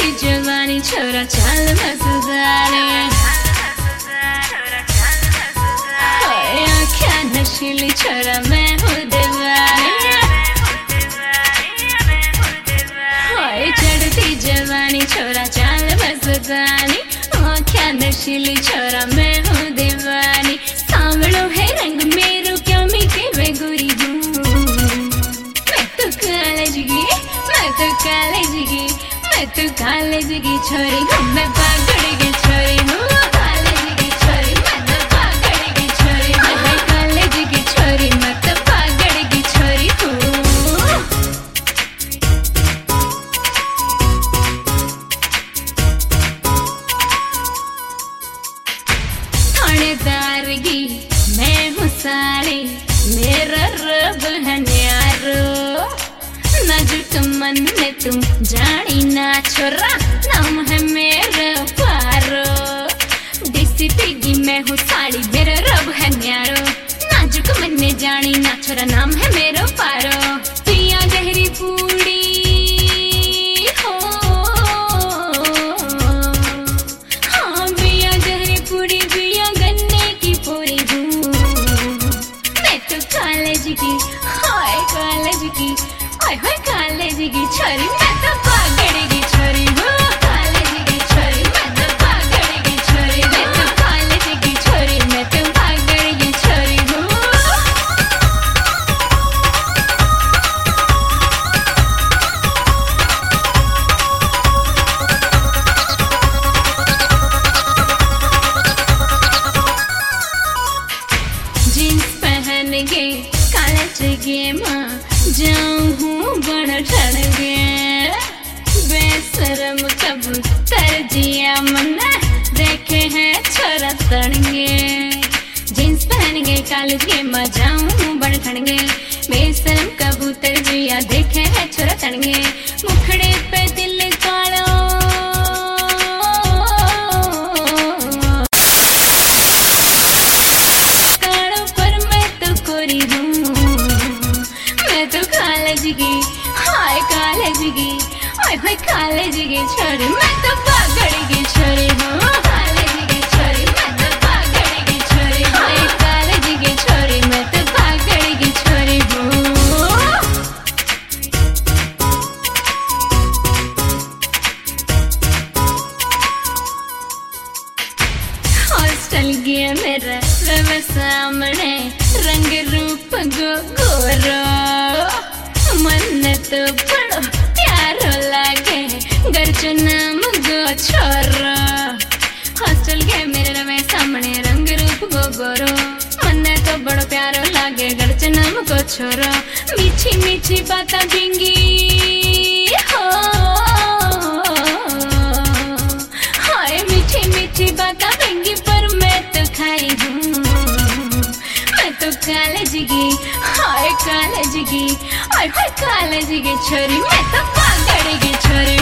जवानी छोरा चाल मजेदार आँखें नशीली छोरा मैं हूँ दीवानी चढ़ती जवानी छोरा चाल मजेदार आँखें नशीली छोरा मैं हूँ दीवानी सांवलो है रंग मेरो क्या मीठे वे गोरी हूँ मैं तो कॉलेज की छोरी हूँ मैं पागड़ की छोरी हूँ कॉलेज की छोरी मैं तो पागड़ की छोरी हूँ कॉलेज की छोरी मैं तो पागड़ की छोरी हूँ थानेदार की मैं हूँ साड़ी मेरा रब है न्यारो नाजुक मन में तुम जानी ना छोरा नाम है मेरा पारो देसी पिगी मैं हूँ साड़ी मेरा रब है न्यारो नाजुक मन में जानी ना छोरा नाम है मेरा पारो पिया गहरी पूड़ी हो हाँ पिया गहरी पूड़ी पिया गन्ने की पूरी हूँ मैं तो कॉलेज की हाय कॉलेज की हाय कॉलेज की छोरी मैं तो पागड़ की छोरी हूँ कॉलेज की छोरी मैं तो पागड़ की छोरी मैं तो कॉलेज की छोरी मैं तो पागड़ की छोरी हूँ जीन्स पहन के कॉलेज के माँ जाऊँ हूँ बड़ ठन गे बेशरम कबूतर जिया मना देखे हैं छोरा तड़गे जींस पहन के कॉलेज के माँ जाऊँ हूँ बड़ ठन गे बेशरम कबूतर जिया देखे हैं छोरा तड़गे मुखड़े पे दिल कालो पर मैं तो कोरी हूँ मैं तो कॉलेज की हाय कॉलेज की हाय कॉलेज की छोरी मैं तो पागड़ की छोरी हूँ कॉलेज की छोरी मैं तो पागड़ की छोरी हाय कॉलेज की छोरी मैं तो पागड़ की छोरी हूँ हॉस्टल गया मेरा रव सामने रंग रूप गोरो मन तो बड़ो प्यारो लागे घर जो नाम गो छोरो हॉस्टल के मेरे रवे सामने रंग रूप गोरो मन तो बड़ो प्यारो लागे घर जो नाम गो छोरो मीठी मीठी बातें बिंगी हो हाय मीठी मीठी बातें बिंगी पर मैं तो खाई हूँ मैं तो कॉलेज की हाय कॉलेज की हाय कॉलेज की छोरी मैं तो पागड़ की छोरी